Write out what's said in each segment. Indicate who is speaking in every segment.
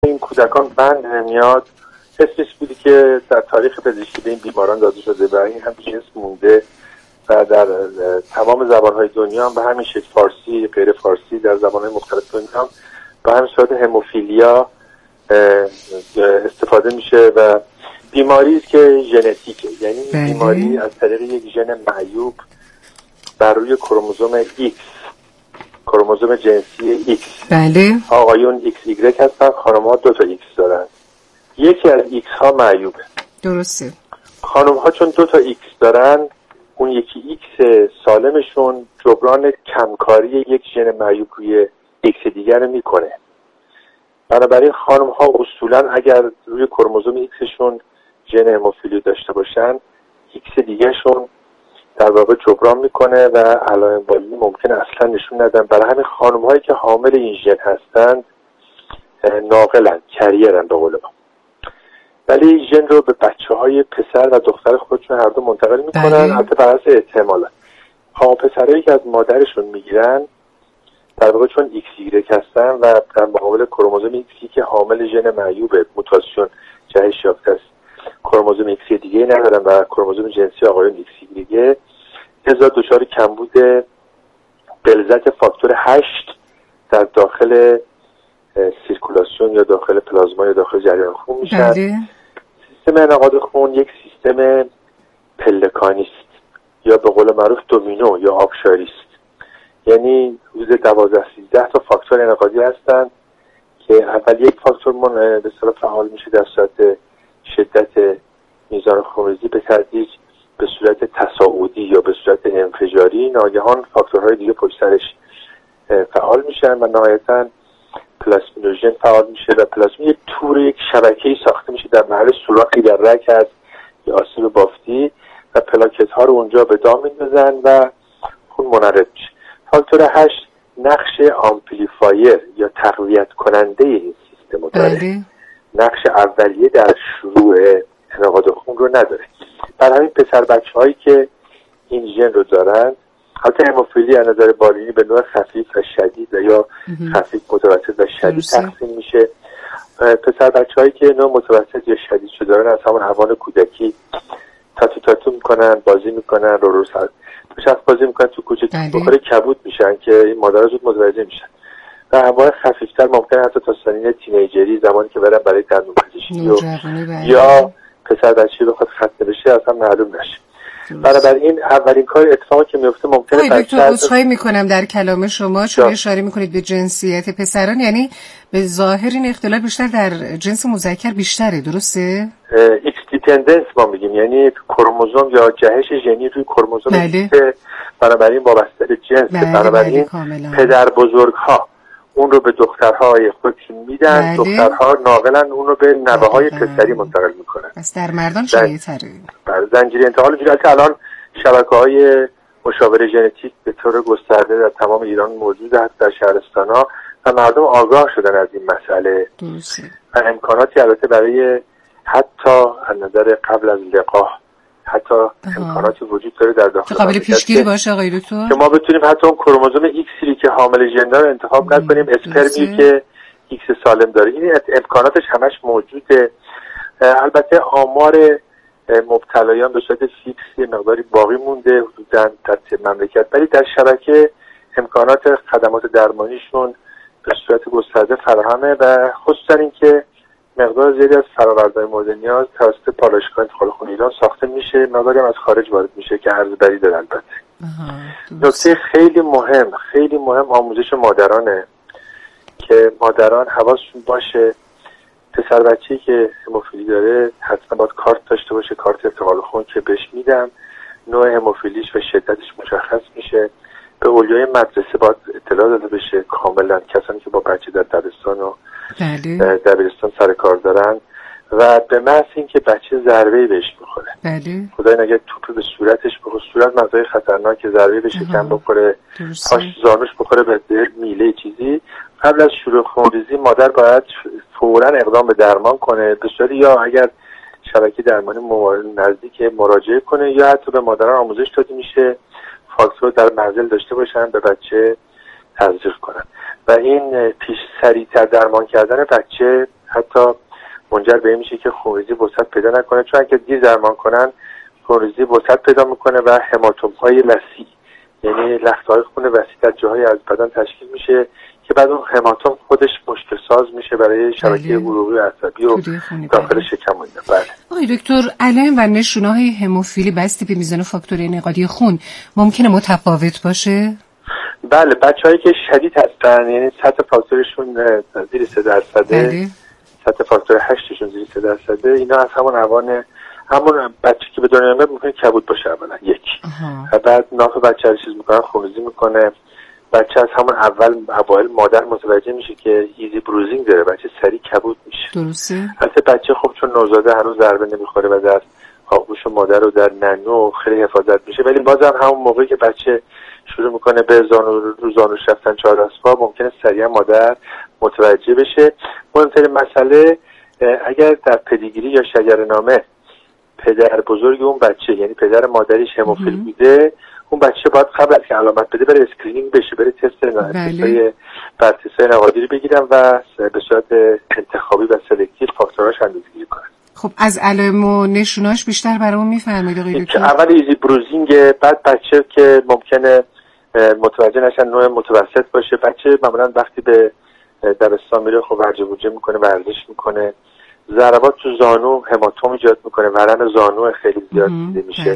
Speaker 1: این کودکان بند نمیاد، اسمش بودی که در تاریخ پزشکی به این بیماران داده شده و این هم جنس مونده و در تمام زبانهای دنیا هم به همین شکل، فارسی، غیر فارسی، در زبانهای مختلف دنیا هم به همین صورت هموفیلیا استفاده میشه و بیماری است که ژنتیکه، یعنی بیماری از طریق یک ژن معیوب بر روی کروموزوم X، کروموزوم جنسی X.
Speaker 2: بله.
Speaker 1: آقایون XY هستن، خانم‌ها 2 تا X دارن. یکی از X ها معیوبه.
Speaker 2: درسته.
Speaker 1: خانم‌ها چون 2 تا X دارن، اون یکی X سالمشون جبران کمکاری یک ژن معیوب روی X دیگر میکنه. بنابراین خانم‌ها اصولاً اگر روی کروموزوم Xشون ژن هموفیلی داشته باشن، X دیگه‌شون در واقع جبران میکنه و علائم والی ممکنه اصلا نشون ندن. برای همین خانم‌هایی که حامل این ژن هستند ناقلن، کریرن به قول ما، ولی این ژن رو به بچه‌های پسر و دختر خودشون هر دو منتقل میکنن. حتی بر اساس احتمالات پسرایی که از مادرشون میگیرن در واقع چون XY هستن و در مقابل کروموزوم X که حامل ژن معیوب موتاسیون جهش یافته است، کروموزوم X دیگه ندارن و کروموزوم جنسی آقایون XY دیگه، لذا دچار کمبود غلظت فاکتور 8 در داخل سیرکولاسیون یا داخل پلازما یا داخل جریان خون میشن. سیستم انعقاد خون یک سیستم پلکانی است یا به قول معروف دومینو یا آبشاری است، یعنی حدود 12-13 تا فاکتور انعقادی هستند که اول یک فاکتور به اصطلاح فعال میشه در صورت شدت میزان خونریزی، به تدریج به صورت تصاعدی یا به صورت انفجاری ناگهان فاکتورهای دیگه پشت سرش فعال میشن و نهایتاً پلاسمینوژن فعال میشه و پلاسمین یک تور، یک شبکه‌ای ساخته میشه در محل سوراخی در رگ هست یا آسیب بافتی و پلاکت ها رو اونجا به دام میندازن و خون منعرض میشه. فاکتور 8 نقش آمپلیفایر یا تقویت کننده این سیستم رو داره. نقش اولیه در شروع انعقاد خون رو نداره. برای همین پسر بچه‌هایی که این ژن رو دارن، حتی هموفیلی از نظر بالینی به نوع خفیف و شدید و یا خفیف متوسط و شدید تقسیم میشه. پسر بچه‌هایی که نوع متوسط یا شدید شده دارن از همون حوان کودکی تاتو میکنن، بازی میکنن، رو بازی میکنن تو کوچه، بخوره کبود میشن که این مادرها زود متوجه میشن و انواع خفیفتر ممکنه حتی تا سنین تینیجری، زمانی که برن برای دندون پزشکی یا پسر بچه‌ای بخواد ختنه بشه اصلا معلوم نشه. بنابراین اولین کار اتفاقی که میفته ممکنه
Speaker 2: دکتر عذرخواهی میکنم در کلام شما چون اشاره میکنید به جنسیت پسران، یعنی به ظاهر این اختلال بیشتر در جنس مذکر بیشتره، درسته؟
Speaker 1: ایکس دیپندنس ما میگیم، یعنی کروموزوم یا جهش ژنی روی کروموزوم ایکس، بنابراین وابسته به جنس. بنابراین پدر بزرگ ها اون رو به دخترهای خودشون میدن، دخترها ناقلن اون رو به نوه‌های پسری منتقل میکنن.
Speaker 2: پس در مردان شایع‌تره.
Speaker 1: بر زنجیره انتقال اینجوریه که الان شبکه‌های مشاوره ژنتیک به طور گسترده در تمام ایران موجود هست، در شهرستان‌ها، و مردم آگاه شدن از این مسئله و امکاناتی البته برای حتی از نظر قبل از لقاح حتی امکاناتی وجود داره در داخل
Speaker 2: قابل پیشگیری باشه آقای دکتر،
Speaker 1: که ما بتونیم حتی اون کروموزوم ایکسی که حامل ژن داره انتخاب نکنیم، اسپرمی که ایکس سالم داره. این امکاناتش همش موجوده. البته آمار مبتلایان به صورت فیکس مقداری باقی مونده حدوداً در مملکت، ولی در شبکه امکانات خدمات درمانیشون به صورت گسترده فراهمه و خصوصا اینکه مقدار زیادی از فرآوردهای مورد نیاز توسط پالایشگاه انتقال خون ایران ساخته میشه، مقداری هم از خارج وارد میشه که ارز بری داره. البته نکته خیلی مهم آموزش مادرانه که مادران حواسشون باشه پسر بچه‌ای که هموفیلی داره حتما باید کارت داشته باشه، کارت انتقال خون که بهش میدن، نوع هموفیلیش و شدتش مشخص میشه، به اولیای مدرسه باید اطلاع داده بشه کاملا، کسانی که با بچه در دبستان و دبیرستان سر کار دارن، و به محض اینکه بچه ضربه‌ای بهش بخوره، خدای نگه توپ به صورتش بخوره، صورت مقدار خطرناکه، ضربه به شکم بخوره، پاش زانوش بخوره به میله چیزی، قبل از شروع خونریزی مادر باید فوراً اقدام به درمان کنه، به صورت یا اگر شبکه درمانی نزدیک مراجعه کنه یا حتی به مادران آموزش داده میشه فاکتور در منزل داشته باشن به بچه تزریق کنن و این پیش سریعتر درمان کردن بچه حتی منجر به این میشه که خونریزی وسعت پیدا نکنه، چون اگه دیر درمان کنن خونریزی وسعت پیدا میکنه و هماتوم های وسیع، یعنی لخته‌های خون وسیع در جاهای از بدن تشکیل میشه که بعد اون هماتوم خودش مشکل ساز میشه برای شبکه عروقی و عصبی و داخل شکم و اینا. بله.
Speaker 2: آقای دکتر، علائم و نشونه‌های هموفیلی بسته به میزان فاکتور انعقادی خون ممکنه متفاوت باشه؟
Speaker 1: بله، بچه‌هایی که شدید هستن، یعنی سطح فاکتورشون زیر 3%،
Speaker 2: بله.
Speaker 1: سطح فاکتور 8شون زیر 3%، اینا از همون بچه که به دنیا میاد ممکنه کبود باشه اولا یک، و بعد ناف بچه رو چیز میکنن، خونریزی میکنه. بچه از همون اوایل مادر متوجه میشه که ایزی بروزینگ داره، بچه سریع کبود میشه.
Speaker 2: درسته.
Speaker 1: البته بچه خب چون نوزاده هنوز ضربه نمیخوره و در آغوش مادر رو در ننو خیلی حفاظت میشه، ولی بازم همون موقعی که بچه شروع میکنه به زانوش رفتن 4 اسباب ممکنه سریعا مادر متوجه بشه. مهمترین مسئله اگر در پدیگری یا شجره‌نامه پدر بزرگ اون بچه، یعنی پدر مادریش هموفیل بوده، اون بچه باید قبل از که علامت بده بره اسکرینینگ بشه، بره تستای نقادی رو بگیرن و به صورت انتخابی و سلکتیو فاکتوراش اندازه‌گیری کنن.
Speaker 2: خب از علائم و نشوناش بیشتر برامون میفرمایید آقای دکتر؟
Speaker 1: اول ایزی بروزینگ، بعد بچه که ممکنه متوجه نشن نوع متوسط باشه، بچه معمولا وقتی به دبستان میره خب ورجه بوجه میکنه، ورزش میکنه، ضربات تو زانو هماتوم ایجاد میکنه، ورم زانو خیلی زیاد دیده میشه.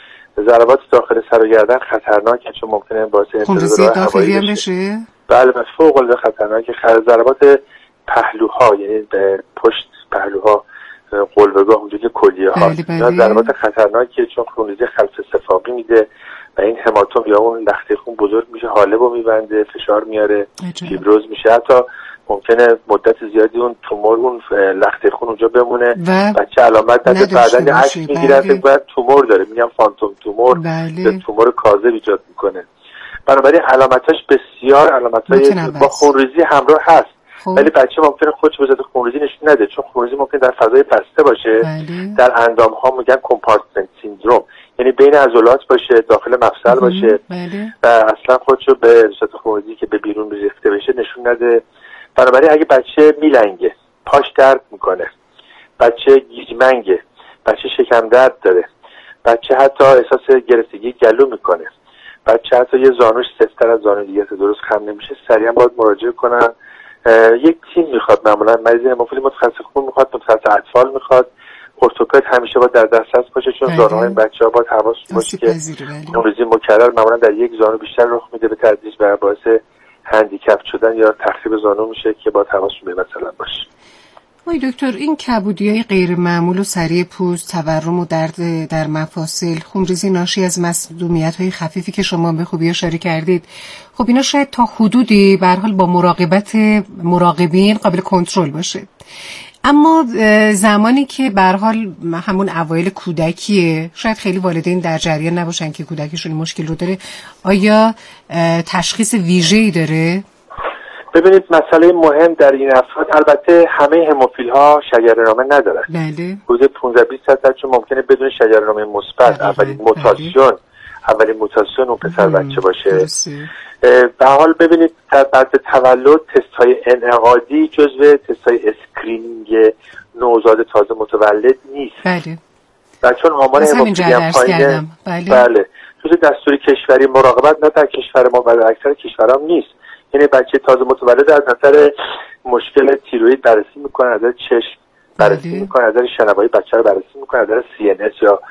Speaker 1: ضربات داخل سر و گردن خطرناکه چون ممکنه باعث
Speaker 2: انفجار داخلی بشه.
Speaker 1: بله، فوق العاده خطرناکه. ضربات پهلوها، یعنی پشت پهلوها، قلبگاه، اونجوری که کلیه ها، اینا ضربات خطرناکه چون خونریزی خلف صفابی میده و این هماتوم یا اون لخته خون بزرگ میشه، حالبو میبنده، فشار میاره، فیبروز میشه، حتی ممکنه مدت زیادی اون تومور، اون لخته خون اونجا بمونه، بچه علامت نده، بعدن عکس میگیرن که باید تومور داره، میگن فانتوم تومور یا تومور کاذب ایجاد میکنه. بنابراین علامتاش بسیار علامتای با خونریزی همراه هست، ولی بچه ممکنه خودش به ذات خونریزی نشون نده، چون خونریزی ممکنه در فضای بسته باشه. در اندام ها میگن کمپارتمنت سیندروم، یعنی بین عضلات باشه، داخل مفصل باشه و اصلا خودشو به ذات خونریزی که به بیرون ریخته بشه نشون نده. بنابراین اگه بچه میلنگه، پاش درد میکنه، بچه گیجمنگه، بچه شکم درد داره، بچه حتی احساس گرفتگی گلو میکنه، بچه حتی یه زانوش سفت‌تر از زانوی دیگه درست خم نمیشه، سریعا باید مراجعه کنن. یک تیم میخواد، معمولا مریض هموفیلی متخصص خون میخواد، متخصص اطفال میخواد، ارتوپد همیشه باید در دسترس باشه چون زانوهای بچه‌ها باید حواس باشه که خونریزی مکرر معمولا در یک زانو بیشتر رخ میده، به تدریج و باعث هندیکپ شدن یا تخریب زانو میشه که با حواسشون به مثلا باشه.
Speaker 2: آقای دکتر، این کبودی‌های غیر معمول و سریع پوست، تورم و درد در مفاصل، خونریزی ناشی از مصدومیت‌های خفیفی که شما به خوبی اشاره کردید، خب اینا شاید تا حدودی به هر حال با مراقبت مراقبین قابل کنترل باشه، اما زمانی که به هر حال همون اوایل کودکیه، شاید خیلی والدین در جریان نباشن که کودکشون مشکل رو داره، آیا تشخیص ویژه‌ای داره؟
Speaker 1: ببینید، مسئله مهم در این افراد، البته همه هموفیل ها شجره‌نامه ندارن.
Speaker 2: بله.
Speaker 1: حدود 15-20% چون ممکنه بدون شجره‌نامه مثبت اولین موتاسیون اون پسر بچه باشه. به حال ببینید بعد تولد تست‌های انعقادی جزو تست‌های اسکرینینگ نوزاد تازه متولد نیست.
Speaker 2: بله.
Speaker 1: و چون آمار هموفیلی هم پایینه، بله، جزو دستور کشوری مراقبت نه در کشور ما و در اکثر کشورها نیست. یعنی بچه تازه متولد از نظر مشکل تیروئید بررسی میکنن، از نظر چشم بررسی میکنن، از نظر شنوایی بچه رو بررسی میکنن، از نظر CNS یا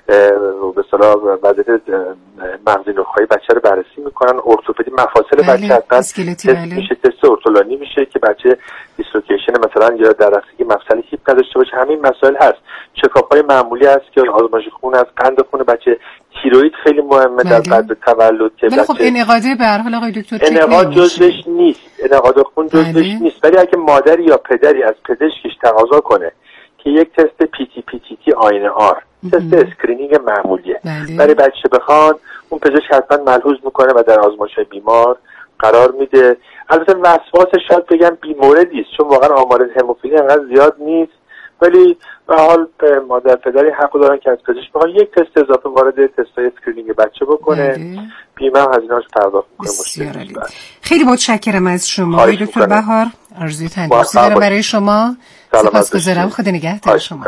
Speaker 1: به اصطلاح وضعیت مغزی نخاعی بچه رو بررسی میکنن، ارتوپدی مفاصل بچه حتما میشه، تست ارتولانی میشه که بچه دیسلوکیشن مثلا یا دررفتگی مفصل هیپ نداشته باشه. همین مسائل هست. چکاپ‌های معمولی هست که آزمایش خون از قند خون بچه، تیروئید خیلی مهمه در بعد تولد که
Speaker 2: بچه. خب انعقاده به هر حال آقای دکتر
Speaker 1: انعقاد جزوش نیست، انعقاد خون جزوش نیست، ولی اگه مادری یا پدری از پزشکش تقاضا کنه که یک تست PTPTT آینه آر، تست اسکرینینگ معمولیه، برای بچه بخوان، اون پزشک حتما ملحوظ میکنه و در آزمایش بیمار قرار میده. البته وسواس شاید بگم بیموردی است چون واقعا آمار هموفیلی انقدر زیاد نیست ولی به حال مادر پدری حق دارن که از پزشک بخوان یک تست اضافه وارد تستای اسکرینینگ بچه بکنه. بیمه هم هزینه‌اش پرداخت می‌کنه.
Speaker 2: خیلی متشکرم از شما دکتر بهار. آرزوی تندرستی دارم برای شما. سپاسگزارم. خدا نگهدار شما.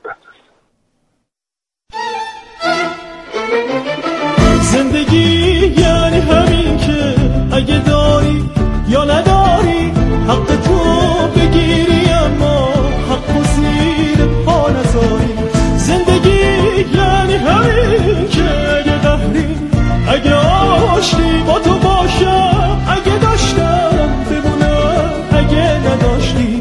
Speaker 3: زندگی یعنی همین که اگه داری یا نداری حق تو بگیری اما حق زیر پا نذاری. زندگی یعنی همین که اگه قهری اگه آشتی با تو باشم اگه داشتم بمونم اگه نداشتی.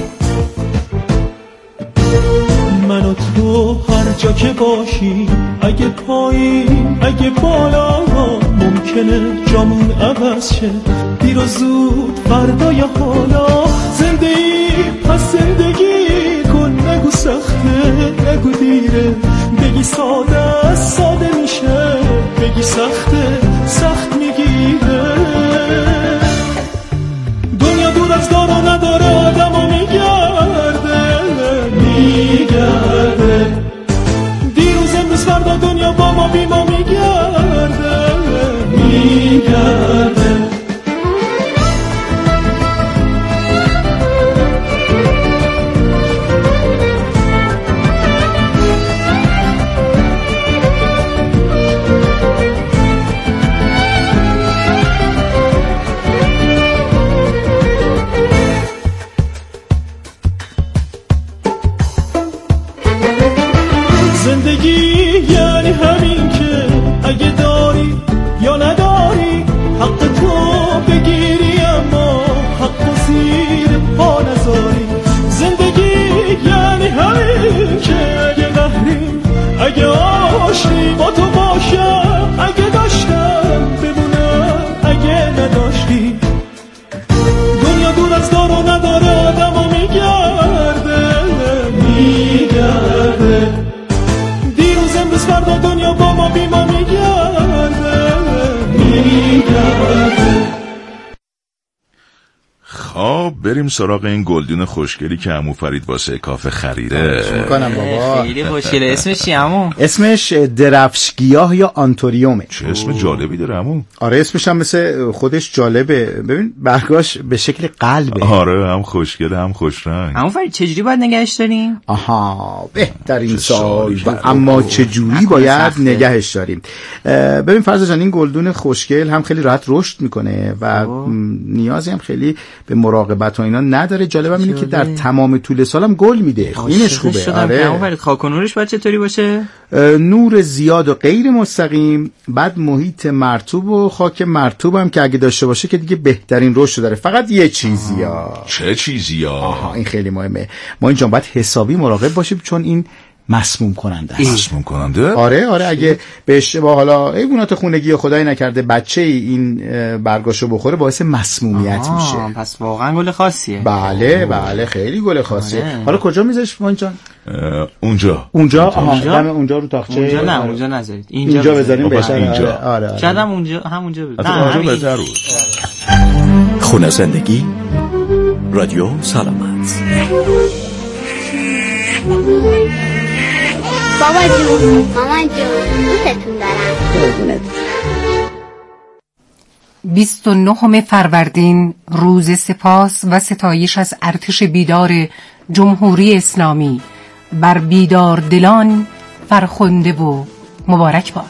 Speaker 3: من و تو هر جا که باشی اگه پایین اگه بالا ممکنه جامون عوض شه دیر و زود فردا یا حالا. زندگی پس زندگی کن نگو سخته نگو دیره بگی ساده ساده میشه بگی سخته سخت میگیره. دنیا دور از دار و نداره آدم و میگرده دیروز امروز فردا دنیا با ما بی ما میگرده. زندگی یعنی همین که اگه داری یا نداری حق تو بگیری اما حق زیر پا نذاری. زندگی یعنی همین که اگه قهری اگه آشتی با تو باشم اگه داشتم بمونم اگه نداشتی. دنیا دور از دار و نداره آدم و میگرده امروز فردا دنیا با ما بی ما میگرده.
Speaker 4: خب بریم سراغ این گلدون خوشگلی که عمو فرید واسه کافه خریده.
Speaker 5: میکنم بابا.
Speaker 6: خیلی خوشگله. اسمش چیه عمو؟
Speaker 5: اسمش درفشگیاه یا آنتوریومه.
Speaker 4: چه اسم جالبی داره عمو.
Speaker 5: آره اسمش هم مثل خودش جالبه. ببین برگاش به شکل قلبه.
Speaker 4: آره هم خوشگله هم خوش رنگ.
Speaker 6: عمو فرید چجوری باید نگهش داریم؟
Speaker 5: آها بهترین سوال. اما چجوری باید نگهش داریم؟ ببین فرض جان این گلدون خوشگل هم خیلی راحت رشد میکنه و نیازی هم خیلی به مراقبت و اینا نداره. جالبم اینه که در تمام طول سالم گل میده. اینش خوبه.
Speaker 6: آره ولی خاک و نورش باید چطوری باشه؟
Speaker 5: نور زیاد و غیر مستقیم، بعد محیط مرطوب و خاک مرطوب هم که اگه داشته باشه که دیگه بهترین رشد داره. فقط یه چیزیا.
Speaker 4: چه چیزیا؟
Speaker 5: این خیلی مهمه. ما اینجا باید حسابی مراقب باشیم چون این مسموم کننده است.
Speaker 4: مسموم کننده؟
Speaker 5: آره اگه به اشتباه حالا حیوانات خونگی خدای نکرده بچه این برگاشو بخوره باعث مسمومیت میشه.
Speaker 6: پس واقعا گل خاصیه.
Speaker 5: بله خیلی گل خاصیه. حالا کجا میذاریش مامان جان؟
Speaker 4: اونجا
Speaker 5: دم اونجا رو تاقچه.
Speaker 6: اونجا نه اونجا نذارید.
Speaker 5: اینجا بذاریم بهتره.
Speaker 6: آره شدم اونجا همونجا
Speaker 4: بذارید. اونجا بذار.
Speaker 7: خونه زندگی رادیو سلامت.
Speaker 8: بابا جون مامان جون دوستتون دارم.
Speaker 2: 29 فروردین روز سپاس و ستایش از ارتش بیدار جمهوری اسلامی بر بیدار دلان فرخنده و مبارک باد.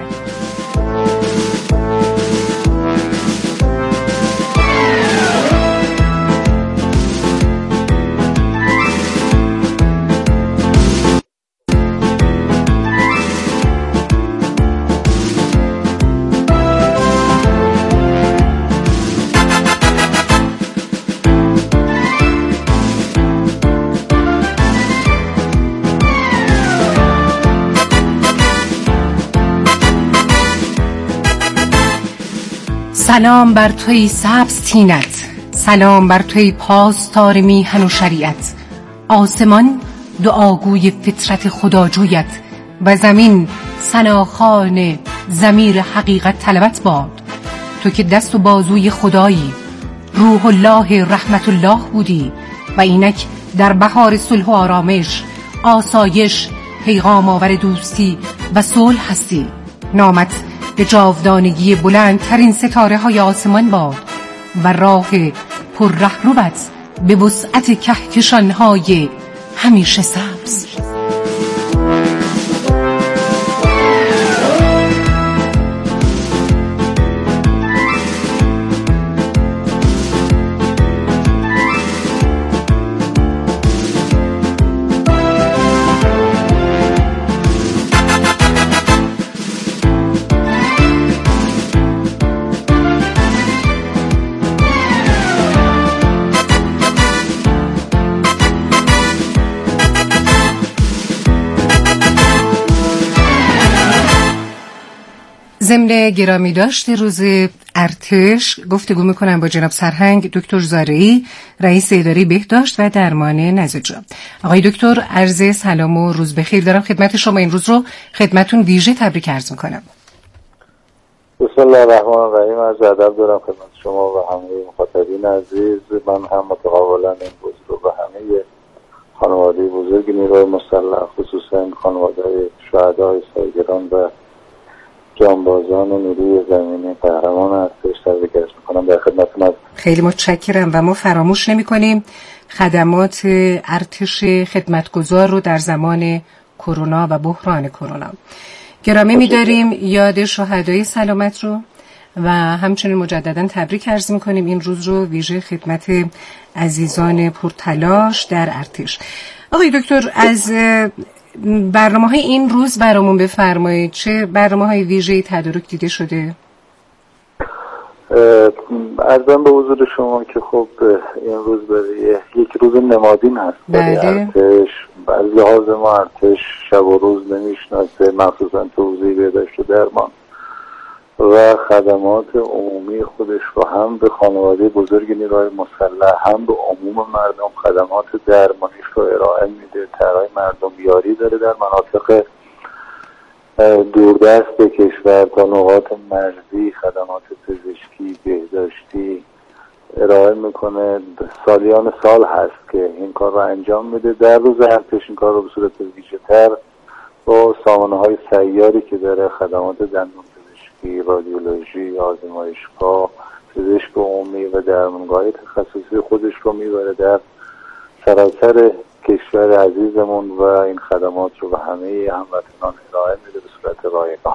Speaker 2: سلام بر توی سبز تینت، سلام بر توی پاسدار میهن و شریعت. آسمان دعاگوی فطرت خداجویت و زمین ثناخوان ضمیر حقیقت طلبت باد. تو که دست و بازوی خدایی، روح الله رحمت الله بودی و اینک در بهار صلح و آرامش، آسایش، پیغام آور دوستی و صلح هستی. نامت به جاودانگی بلندترین ستاره های آسمان باد و راه پر رهروت به وسعت کهکشان های همیشه سبز. ضمن گرامی داشت روز ارتش گفتگو میکنم با جناب سرهنگ دکتر زارعی، رئیس اداره بهداشت و درمان نزجا. آقای دکتر، عرض سلام و روز بخیر دارم خدمت شما. این روز رو خدمتون ویژه تبریک عرض میکنم.
Speaker 9: بسم الله الرحمن الرحیم. عرض ادب دارم خدمت شما و همه مخاطبین عزیز. من هم متقابلا این روز رو به همه خانواده بزرگ نیروی مسلح، خصوصا خانواده شهدای سایگران و جانبازان نیروی زمینی قهرمان ارتش تبریک عرض می‌کنم. در خدمتتون هستم.
Speaker 2: خیلی متشکرم و ما فراموش نمی‌کنیم خدمات ارتش خدمتگزار رو در زمان کرونا و بحران کرونا. گرامی می‌داریم یاد شهدای سلامت رو و همچنین مجددا تبریک عرض می‌کنیم این روز رو ویژه خدمت عزیزان پرتلاش در ارتش. آقای دکتر، از برنامه‌های این روز برامون بفرمایید. چه برنامه‌های ویژه‌ای تدارک دیده شده؟
Speaker 9: عرضم به حضور شما که خب این روز برای یک روز نمادین هست برای ارتش. از لحاظ ما ارتش شب و روز نمیشناسه، مخصوصا توزیع بهداشت و درمان و خدمات عمومی خودش رو هم به خانواده بزرگ نیروهای مسلح هم به عموم مردم خدمات درمانیش رو ارائه میده. طرح مردم یاری داره در مناطق دوردست کشور تا نقاط مرزی خدمات پزشکی بهداشتی ارائه میکنه. سالیان سال هست که این کار رو انجام میده. در روز ارتش این کار رو به صورت ویژه‌تر با سامانه‌های سیاری که داره خدمات دندون پزشکی، رادیولوژی، آزمایشگاه، پزشک عمومی و درمانگاه تخصصی خودش رو میبره در سراسر کشور عزیزمون و این خدمات رو به همه هموطنان ارائه میده به صورت رایگان.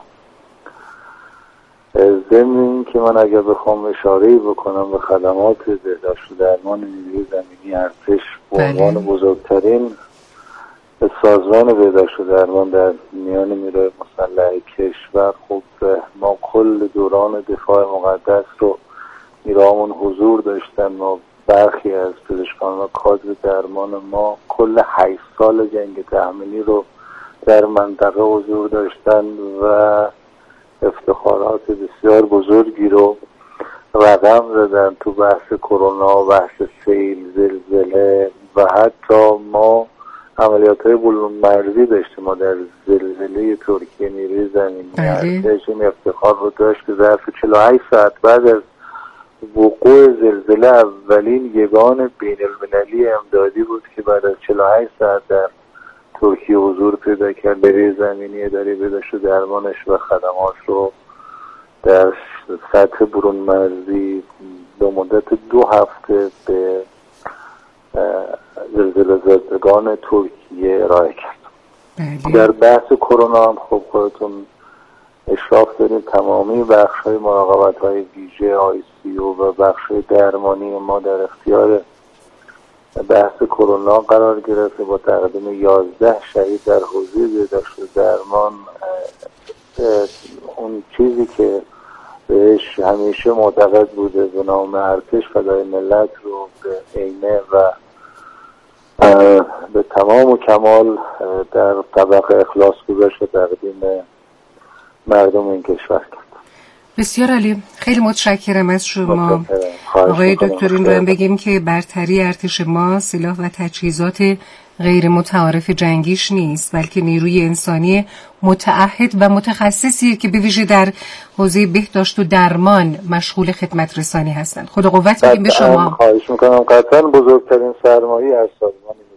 Speaker 9: ضمن این که من اگر بخوام اشاره‌ای بکنم به خدمات بهداشت و درمان نیروی زمینی ارتش به عنوان بزرگترین سازمان بهداشت و درمان در میان نیروی مسلح کشور، خب ما کل دوران دفاع مقدس رو نیروهامون حضور داشتن. ما برخی از پزشکان و کادر درمان ما کل 8 سال جنگ تحمیلی رو در منطقه حضور داشتن و افتخارات بسیار بزرگی رو رقم زدن تو بحث کرونا، بحث سیل، زلزله و حتی ما عملیات‌های بلوم مرزی داشتیم. ما در زلزله ترکیه نیروی زمینی ارتش این افتخار رو داشت که ظرف 48 ساعت بعد از وقوع زلزله اولین یگان بین المللی امدادی بود که بعد از 48 ساعت در ترکیه حضور پیدا کرد. نیروی زمینی اداره بهداشت و درمانش و خدمات رو در سطح برون مرزی به مدت 2 هفته به زلزله زدگان ترکیه ارائه کرد. در بحث کرونا هم خب خودتون اشراف داریم تمامی بخش‌های مراقبت‌های ویژه ICU و بخش‌های درمانی ما در اختیار بحث کرونا قرار گرفته با تقدیم 11 شهید در حوزه بهداشت و درمان. اون چیزی که بهش همیشه معتقد بوده به نام ارتش فدای ملت رو به عینه و به تمام و کمال در طبق اخلاص گذاشت و تقدیم مردم این کشور کرد.
Speaker 2: بسیار عالی، خیلی متشکرم از شما آقای دکتر. این رو هم بگیم که برتری ارتش ما سلاح و تجهیزات غیر متعارف جنگیش نیست، بلکه نیروی انسانی متعهد و متخصصی که به ویژه در حوزه بهداشت و درمان مشغول خدمت رسانی هستند. خدا قوت بگیم به شما.
Speaker 9: خواهش میکنم. قطعا بزرگترین سرمایه از سازمان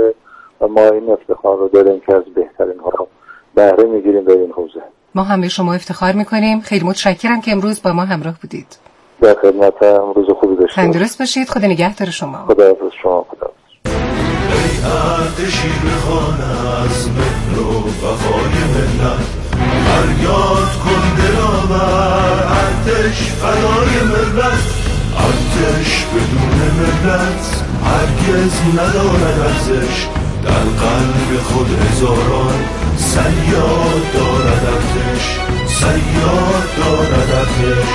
Speaker 9: باشه و ما این افتخار رو داریم که از بهترین ها بهره میگیریم در این حوزه.
Speaker 2: ما هم به شما افتخار میکنیم. خیلی متشکرم که امروز با ما همراه بودید.
Speaker 9: در خدمتم، روز خوبی داشته باشید.
Speaker 2: تندرست باشید. خدا نگهدار شما.
Speaker 9: خداحافظ شما. خداحافظ.
Speaker 3: ای ارتشی بخوان از مهر و وفای ملت، فریاد کن دلاور ارتش فدای ملت. ارتش بدون ملت هرگز ندارد ارزش، در قلب خود هزاران صیاد دارد ارتش، صیاد دارد ارتش.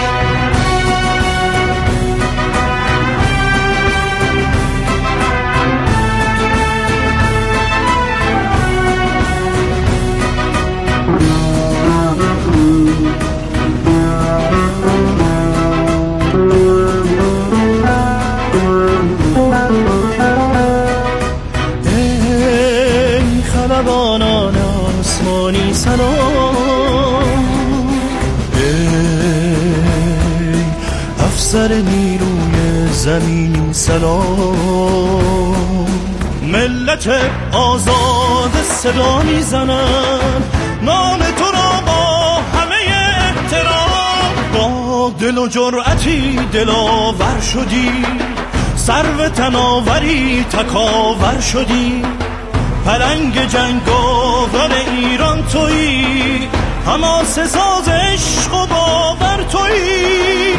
Speaker 10: افسر نیروی زمینی سلام، ملت آزاد صدا میزنن نام تو را با همه احترام. با دل و جرأتی دلاور شدی، سرو تناوری تکاور شدی، پلنگ جنگاور ایران تویی، حماس ساز عشق و باور تویی.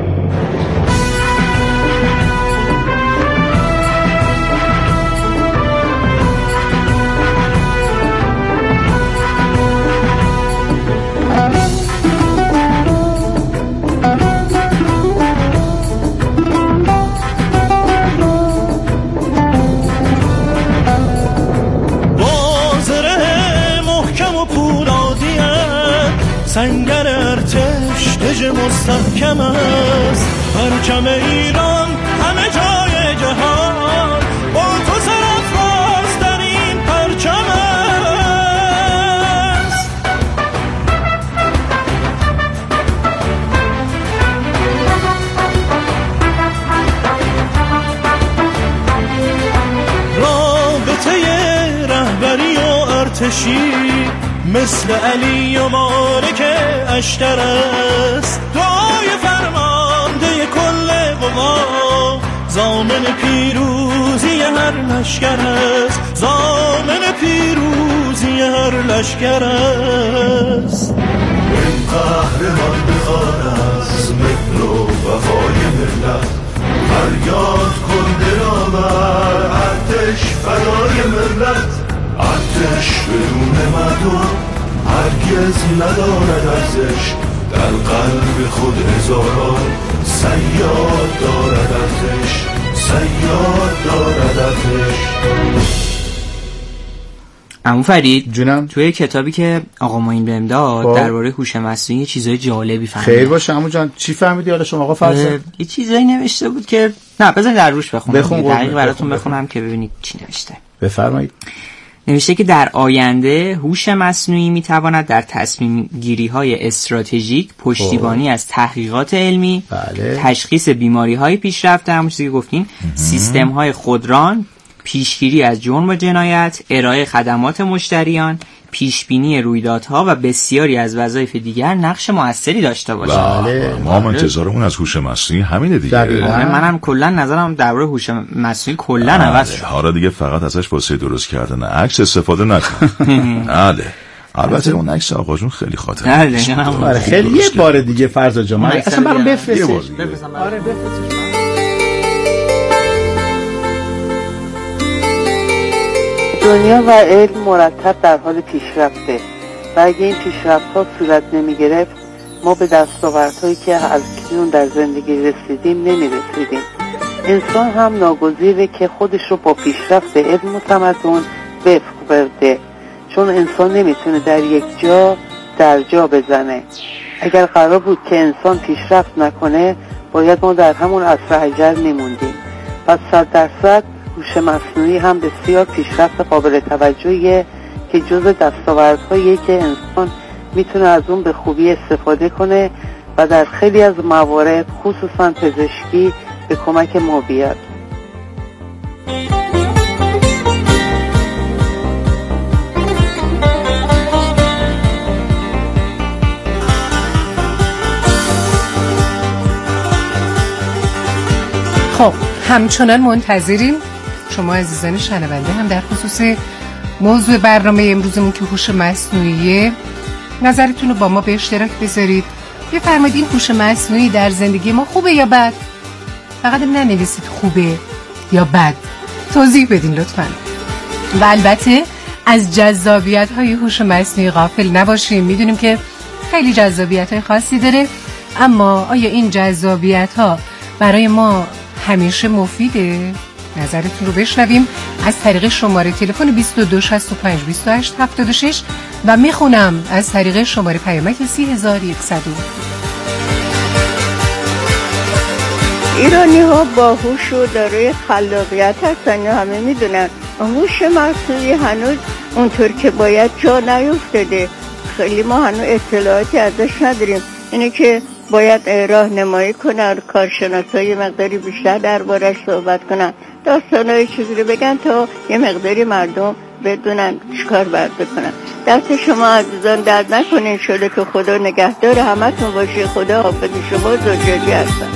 Speaker 10: سنگر ارتش دژ مستحکم است، پرچم ایران همه جای جهان با تو سرافراز در این پرچم است. رابطه رهبری و ارتشی مثل علی و مالک اشتر است، دعای فرمانده کل قوا ضامن پیروزی هر لشکر است، ضامن پیروزی هر لشکر است.
Speaker 3: این قهرمان بخوان از مهر و وفای ملت، فریاد کن دلاور ارتش فدای ملت. ارتش بدون مردم هرگز ندارد ارزش، در قلب خود هزاران صیاد دارد ارتش، صیاد دارد ارتش.
Speaker 6: عمو فرید
Speaker 5: جونم،
Speaker 6: توی کتابی که آقا معین بهم داد درباره هوش مصنوعی یه چیزای جالبی فهمیدم.
Speaker 5: خیر باشه عمو جان، چی فهمیدی حالا شما آقا فرزاد؟
Speaker 6: یه چیزایی نوشته بود که نه بذار در روش بخونم. دقیق براتون بخونم که ببینید چی نوشته.
Speaker 5: بفرمایید.
Speaker 6: نوشته که در آینده هوش مصنوعی میتواند در تصمیم گیری های استراتژیک پشتیبانی از تحقیقات علمی، تشخیص بیماری های پیشرفته، همون چیزی که گفتین، سیستم های خودران، پیشگیری از جرم و جنایت، ارائه خدمات مشتریان، پیشبینی رویدادها و بسیاری از وظایف دیگر نقش موثری داشته باشه.
Speaker 4: ما هم انتظارمون از هوش مصنوعی همینه دیگه.
Speaker 6: منم کلا نظرم درباره هوش مصنوعی کلا عوض شد.
Speaker 4: حالا دیگه فقط ازش واسه درست کردن عکس استفاده نکن. بله. البته اون عکس آقا جون خیلی خاطره.
Speaker 5: خیلی یه بار دیگه فرزاد جان اصلا برام بفرست. آره بفرست.
Speaker 11: دنیا و علم مرتب در حال پیشرفته و اگه این پیشرفت‌ها صورت نمی‌گرفت ما به دستاوردهایی که از کنون در زندگی رسیدیم نمی‌رسیدیم. انسان هم ناگزیره که خودش رو با پیشرفت علم و تمدن وفق برده، چون انسان نمیتونه در یک جا در جا بزنه. اگر قرار بود که انسان پیشرفت نکنه باید ما در همون عصر حجر میموندیم. پس 100% هوش مصنوعی هم بسیار پیشرفت قابل توجهیه که جزء دستاوردهاییه که انسان میتونه از اون به خوبی استفاده کنه و در خیلی از موارد خصوصا پزشکی به کمک ما بیاد.
Speaker 2: همچنان منتظریم شما عزیزان شنونده هم در خصوص موضوع برنامه امروزمون که هوش مصنوعیه نظرتون رو با ما به اشتراک بذارید. بفرمایید این هوش مصنوعی در زندگی ما خوبه یا بد؟ فقط ننویسید خوبه یا بد، توضیح بدین لطفاً. و البته از جذابیت‌های هوش مصنوعی غافل نباشیم. میدونیم که خیلی جذابیت‌های خاصی داره، اما آیا این جذابیت‌ها برای ما همیشه مفیده؟ نظرتون رو بشنویم از طریق شماره تلفن 2265 28 76 و میخونم از طریق شماره پیامک 30100.
Speaker 12: ایرانی ها با هوش و دارای خلاقیت هستن و همه میدونن. هوش مصنوعی هنوز اونطور که باید جا نیفتاده، خیلی ما هنوز اطلاعاتی ازش نداریم. اینه که باید راهنمایی کنن، کارشناسای مقداری بیشتر دربارش صحبت کنن، داستانای چیزی رو بگن تا یه مقداری مردم بدونن چیکار باید بکنن. دست شما عزیزان درد نکنین، شده که خدا نگهدار همتون باشه. خدا حافظ شما. زوجیاجی هستم.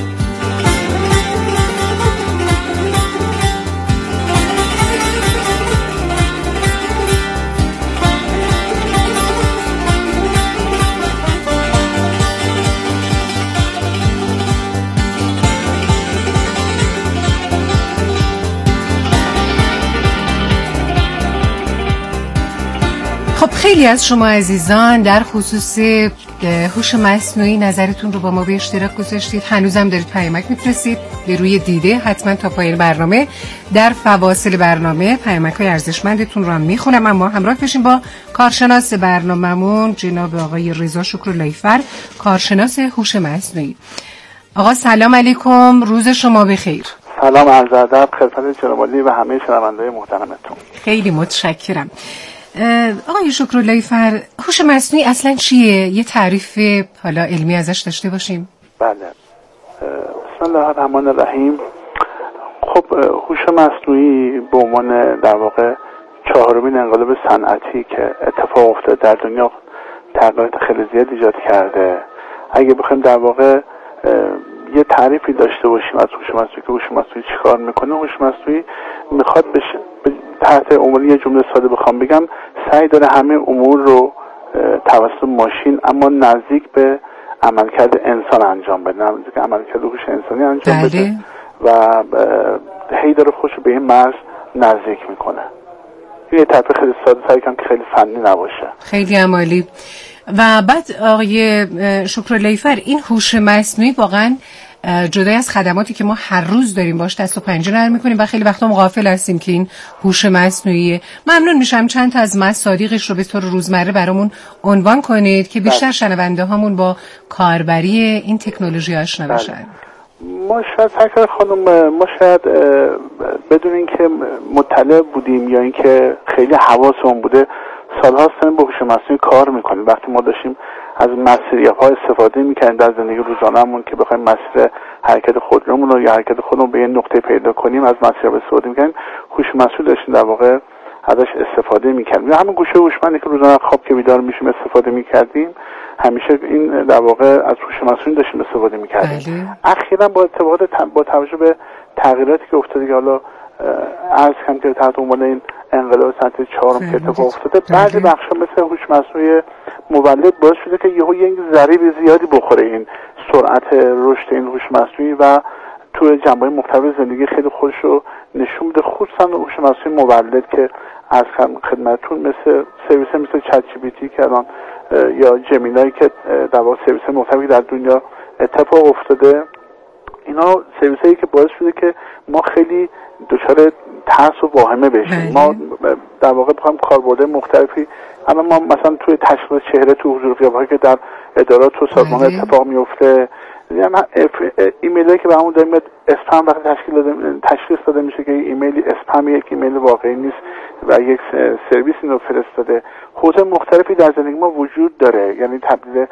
Speaker 2: خب خیلی از شما عزیزان در خصوص هوش مصنوعی نظرتون رو با ما به اشتراک گذاشتید. هنوزم دارید پیامک میفرستید به روی دیده. حتما تا پایان برنامه در فواصل برنامه پیامک‌های ارزشمندتون رو هم میخونم، اما همراه بشین با کارشناس برنامه‌مون جناب آقای رضا شکراللهی‌فر، کارشناس هوش مصنوعی. آقا سلام علیکم، روز شما بخیر.
Speaker 13: سلام، عرض ادب خدمت جناب عالی و همه شنونده‌های محترمتون.
Speaker 2: خیلی متشکرم. آقای شکراللهی‌فر، هوش مصنوعی اصلا چیه؟ یه تعریف حالا علمی ازش داشته باشیم.
Speaker 13: بله، بسم الله الرحمن الرحیم. خب هوش مصنوعی به عنوان در واقع چهارمین انقلاب صنعتی که اتفاق افتاد در دنیا تغییرات خیلی زیاد ایجاد کرده. اگه بخوایم در واقع یه تعریفی داشته باشیم از هوش مصنوعی که هوش مصنوعی چیکار میکنه، هوش مصنوعی میخواد تحت عنوان یه جمله ساده بخوام بگم، سعی داره همه امور رو توسط ماشین اما نزدیک به عملکرد انسان انجام بده، نزدیک به عملکرد هوش انسانی انجام بده و هی داره خودش به این مرز نزدیک میکنه. یه تعریف خیلی ساده سعی کنم که خیلی فنی نباشه.
Speaker 2: خیلی عالی. و بعد آقای شکراللهی‌فر، این هوش مصنوعی واقعا جدای از خدماتی که ما هر روز داریم باش دست و پنجه نرم میکنیم و خیلی وقتا غافل هستیم که این هوش مصنوعیه. ممنون میشم چند تا از مصادیقش رو به طور روزمره برامون عنوان کنید که بیشتر شنونده هامون با کاربری این تکنولوژی آشنا بشن.
Speaker 13: ما شاید سرکار خانم، ما شاید بدون اینکه مطلع بودیم یا اینکه خیلی حواسمون بوده سال‌هاست داریم با هوش مصنوعی کار میکنیم. وقتی ما داشتیم از مسیریاب‌ها استفاده میکنیم در زندگی روزانه‌مون که بخوایم مسیر حرکت خودرومون رو یا حرکت خودمون به یه نقطه پیدا کنیم، از مسیریاب استفاده میکنیم، هوش مصنوعی داشتیم در واقع ازش استفاده میکنیم. یا همون گوشه هوشمندی که روزانه خواب که بیدار میشیم استفاده میکردیم، همیشه این در واقع از هوش مصنوعی داشتیم استفاده میکردیم. اخیراً با توجه به تغییراتی که افتاده که حالا عرض کنم که تحت عنوان این انقلاب صنعتی چهارم که اتفاق افتاده، بعضی بخشا مثل هوش مصنوعی مولد باعث شده که یهو یه ضریب زیادی بخوره این سرعت رشد این هوش مصنوعی و تو جنبه‌های مختلف زندگی خیلی خودش رو نشون میده، خصوصا هوش مصنوعی مولد که از خدمتتون مثل سرویس مثل چت جی پی تی که الان یا جمینای که در واقع سرویس مختلفی در دنیا اتفاق افتاده، اینا سرویسایی که باعث شده که ما خیلی دچار ترس و واهمه بشیم. ما در واقع بخوایم کاربرد مختلفی، اما ما مثلا توی تشخیص چهره تو حضور غیاب‌هایی که در ادارات و سازمان اتفاق میفته، یعنی ایمیلی که به همون داریم اسپم وقتی تشخیص داده میشه که ایمیلی اسپم یک ایمیل واقعی نیست و یک سرویس اینو فرستاده. حوزه مختلفی در زندگی ما وجود داره، یعنی تبدیل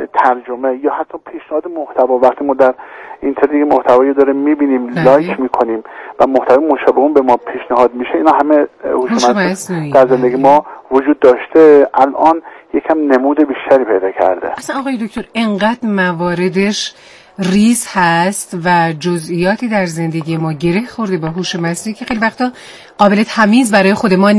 Speaker 13: ترجمه یا حتی پیشنهاد محتوا. وقتی ما در اینترنت محتوایی داره میبینیم، لایک میکنیم و محتوای مشابه اون به ما پیشنهاد میشه، اینا همه هوش مصنوعی در زندگی ما وجود داشته. الان یکم نمود بیشتری پیدا کرده.
Speaker 2: اصلا آقای دکتر انقدر مواردش ریز هست و جزئیاتی در زندگی ما گره خورده با هوش مصنوعی که خیلی وقتا قابل تمیز برای خود ما